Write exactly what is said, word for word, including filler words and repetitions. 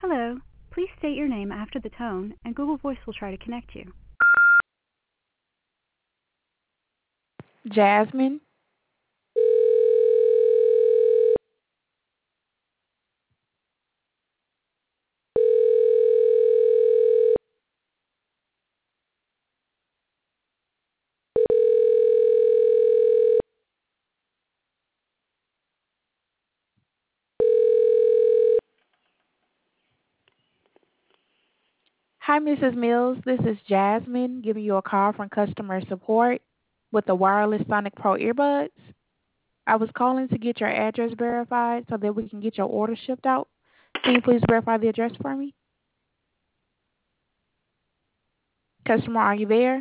Hello. Please state your name after the tone, and Google Voice will try to connect you. Jasmine. Hi, Missus Mills. This is Jasmine giving you a call from customer support with the wireless Sonic Pro earbuds. I was calling to get your address verified so that we can get your order shipped out. Can you please verify the address for me? Customer, are you there?